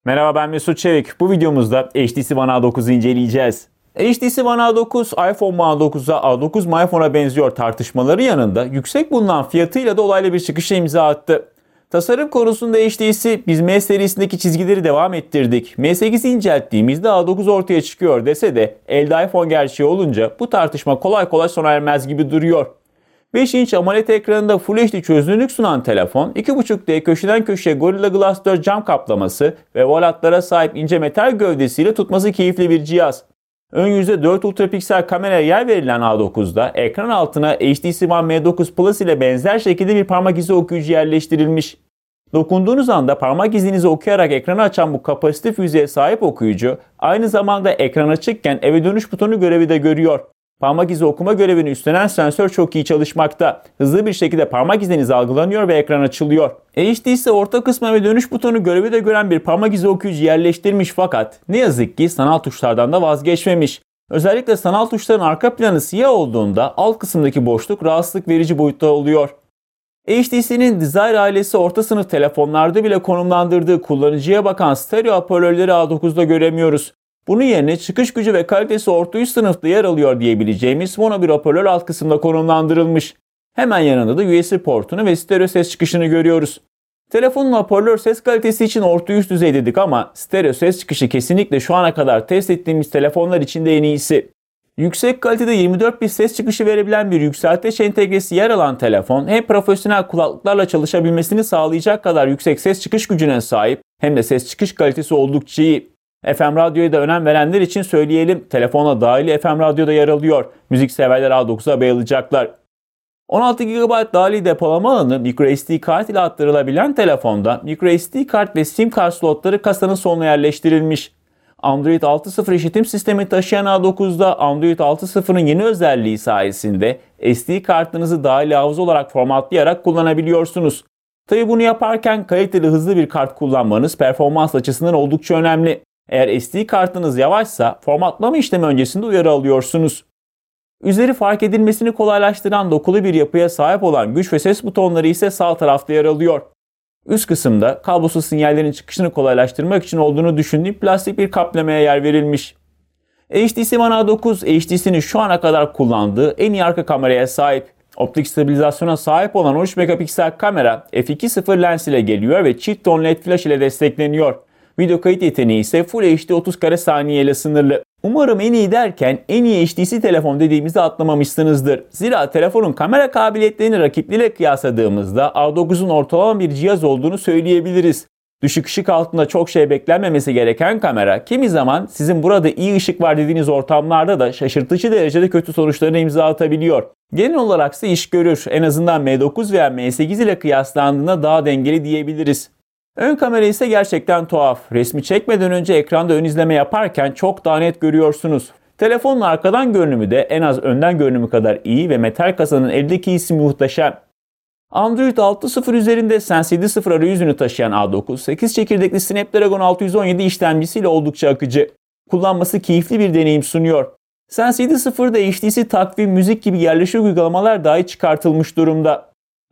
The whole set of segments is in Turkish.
Merhaba, ben Mesut Çevik. Bu videomuzda HTC One A9'u inceleyeceğiz. HTC One A9, iPhone mu A9'a, A9 mu iPhone'a benziyor tartışmaları yanında yüksek bulunan fiyatıyla da olaylı bir çıkışa imza attı. Tasarım konusunda HTC, biz M serisindeki çizgileri devam ettirdik, M8'i incelttiğimizde A9 ortaya çıkıyor dese de elde iPhone gerçeği olunca bu tartışma kolay kolay sona ermez gibi duruyor. 5 inç AMOLED ekranında Full HD çözünürlük sunan telefon, 2.5D köşeden köşeye Gorilla Glass 4 cam kaplaması ve volatlara sahip ince metal gövdesiyle tutması keyifli bir cihaz. Ön yüzde 4 ultrapiksel kameraya yer verilen A9'da ekran altına HTC One M9 Plus ile benzer şekilde bir parmak izi okuyucu yerleştirilmiş. Dokunduğunuz anda parmak izinizi okuyarak ekranı açan bu kapasitif yüzeye sahip okuyucu, aynı zamanda ekran açıkken eve dönüş butonu görevi de görüyor. Parmak izi okuma görevini üstlenen sensör çok iyi çalışmakta. Hızlı bir şekilde parmak iziniz algılanıyor ve ekran açılıyor. HTC orta kısma ve dönüş butonu görevi de gören bir parmak izi okuyucu yerleştirmiş fakat ne yazık ki sanal tuşlardan da vazgeçmemiş. Özellikle sanal tuşların arka planı siyah olduğunda alt kısımdaki boşluk rahatsızlık verici boyutta oluyor. HTC'nin Desire ailesi orta sınıf telefonlarda bile konumlandırdığı kullanıcıya bakan stereo hoparlörleri A9'da göremiyoruz. Bunun yerine çıkış gücü ve kalitesi orta üst sınıfta yer alıyor diyebileceğimiz mono bir hoparlör alt kısımda konumlandırılmış. Hemen yanında da USB portunu ve stereo ses çıkışını görüyoruz. Telefonun hoparlör ses kalitesi için orta üst düzey dedik ama stereo ses çıkışı kesinlikle şu ana kadar test ettiğimiz telefonlar içinde en iyisi. Yüksek kalitede 24 bit ses çıkışı verebilen bir yükselteç entegresi yer alan telefon hem profesyonel kulaklıklarla çalışabilmesini sağlayacak kadar yüksek ses çıkış gücüne sahip hem de ses çıkış kalitesi oldukça iyi. FM radyoya da önem verenler için söyleyelim, telefona dahili FM radyoda yer alıyor. Müzik severler A9'a bayılacaklar. 16 GB dahili depolama alanı microSD kart ile aktarılabilen telefonda microSD kart ve SIM kart slotları kasanın sonuna yerleştirilmiş. Android 6.0 işletim sistemi taşıyan A9'da Android 6.0'ın yeni özelliği sayesinde SD kartınızı dahili hafıza olarak formatlayarak kullanabiliyorsunuz. Tabi bunu yaparken kaliteli hızlı bir kart kullanmanız performans açısından oldukça önemli. Eğer SD kartınız yavaşsa formatlama işlemi öncesinde uyarı alıyorsunuz. Üzeri fark edilmesini kolaylaştıran dokulu bir yapıya sahip olan güç ve ses butonları ise sağ tarafta yer alıyor. Üst kısımda kablosuz sinyallerin çıkışını kolaylaştırmak için olduğunu düşündüğüm plastik bir kaplamaya yer verilmiş. HTC One A9, HTC'nin şu ana kadar kullandığı en iyi arka kameraya sahip. Optik stabilizasyona sahip olan 13 megapiksel kamera f2.0 lens ile geliyor ve çift ton LED flash ile destekleniyor. Video kayıt yeteneği ise Full HD 30 kare saniye ile sınırlı. Umarım en iyi derken en iyi HTC telefon dediğimizde atlamamışsınızdır. Zira telefonun kamera kabiliyetlerini rakipleriyle kıyasladığımızda A9'un ortalama bir cihaz olduğunu söyleyebiliriz. Düşük ışık altında çok şey beklenmemesi gereken kamera, kimi zaman sizin burada iyi ışık var dediğiniz ortamlarda da şaşırtıcı derecede kötü sonuçlarına imza atabiliyor. Genel olarak ise iş görür. En azından M9 veya M8 ile kıyaslandığında daha dengeli diyebiliriz. Ön kamera ise gerçekten tuhaf. Resmi çekmeden önce ekranda ön izleme yaparken çok daha net görüyorsunuz. Telefonun arkadan görünümü de en az önden görünümü kadar iyi ve metal kasanın eldeki hissi muhteşem. Android 6.0 üzerinde Sense 7.0 arayüzünü taşıyan A9, 8 çekirdekli Snapdragon 617 işlemcisiyle oldukça akıcı. Kullanması keyifli bir deneyim sunuyor. Sense 7.0'da HTC takvim, müzik gibi yerleşik uygulamalar dahi çıkartılmış durumda.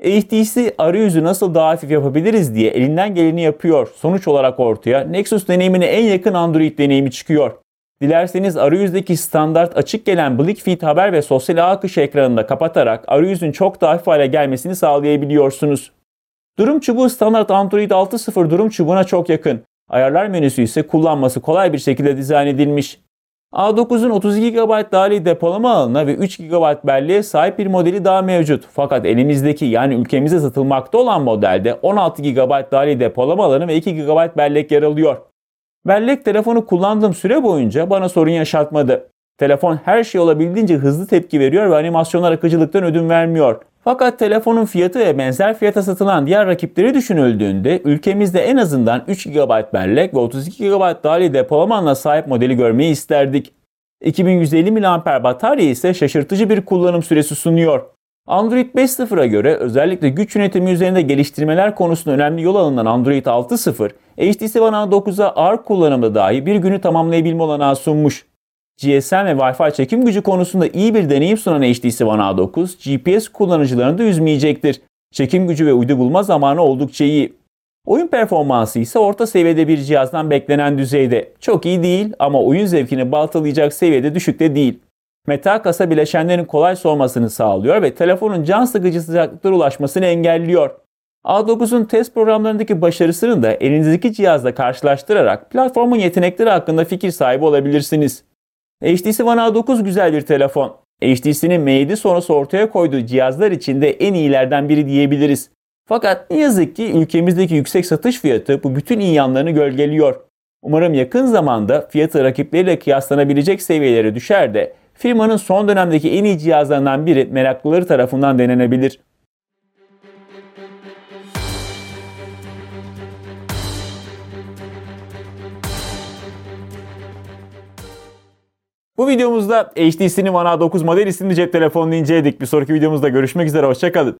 HTC arayüzü nasıl daha hafif yapabiliriz diye elinden geleni yapıyor. Sonuç olarak ortaya Nexus deneyimine en yakın Android deneyimi çıkıyor. Dilerseniz arayüzdeki standart açık gelen BlinkFeed haber ve sosyal ağ akışı ekranını da kapatarak arayüzün çok daha hafif hale gelmesini sağlayabiliyorsunuz. Durum çubuğu standart Android 6.0 durum çubuğuna çok yakın. Ayarlar menüsü ise kullanması kolay bir şekilde dizayn edilmiş. A9'un 32 GB dahili depolama alanına ve 3 GB belleğe sahip bir modeli daha mevcut. Fakat elimizdeki yani ülkemizde satılmakta olan modelde 16 GB dahili depolama alanı ve 2 GB bellek yer alıyor. Bellek telefonu kullandığım süre boyunca bana sorun yaşatmadı. Telefon her şey olabildiğince hızlı tepki veriyor ve animasyonlar akıcılıktan ödün vermiyor. Fakat telefonun fiyatı ve benzer fiyata satılan diğer rakipleri düşünüldüğünde ülkemizde en azından 3 GB bellek ve 32 GB dahili depolama alanına sahip modeli görmeyi isterdik. 2150 mAh batarya ise şaşırtıcı bir kullanım süresi sunuyor. Android 5.0'a göre özellikle güç yönetimi üzerinde geliştirmeler konusunda önemli yol alınan Android 6.0, HTC One A9'a ağır kullanımda dahi bir günü tamamlayabilme olanağı sunmuş. GSM ve Wi-Fi çekim gücü konusunda iyi bir deneyim sunan HTC One A9, GPS kullanıcılarını da üzmeyecektir. Çekim gücü ve uydu bulma zamanı oldukça iyi. Oyun performansı ise orta seviyede bir cihazdan beklenen düzeyde. Çok iyi değil ama oyun zevkini baltalayacak seviyede düşük de değil. Metal kasa bileşenlerin kolay soğumasını sağlıyor ve telefonun can sıkıcı sıcaklıklara ulaşmasını engelliyor. A9'un test programlarındaki başarısını da elinizdeki cihazla karşılaştırarak platformun yetenekleri hakkında fikir sahibi olabilirsiniz. HTC One A9 güzel bir telefon. HTC'nin M7 sonrası ortaya koyduğu cihazlar içinde en iyilerden biri diyebiliriz. Fakat ne yazık ki ülkemizdeki yüksek satış fiyatı bu bütün iyi yanlarını gölgeliyor. Umarım yakın zamanda fiyatı rakipleriyle kıyaslanabilecek seviyelere düşer de firmanın son dönemdeki en iyi cihazlarından biri meraklıları tarafından denenebilir. Bu videomuzda HTC'nin One A9 model isimli cep telefonunu inceledik. Bir sonraki videomuzda görüşmek üzere, hoşça kalın.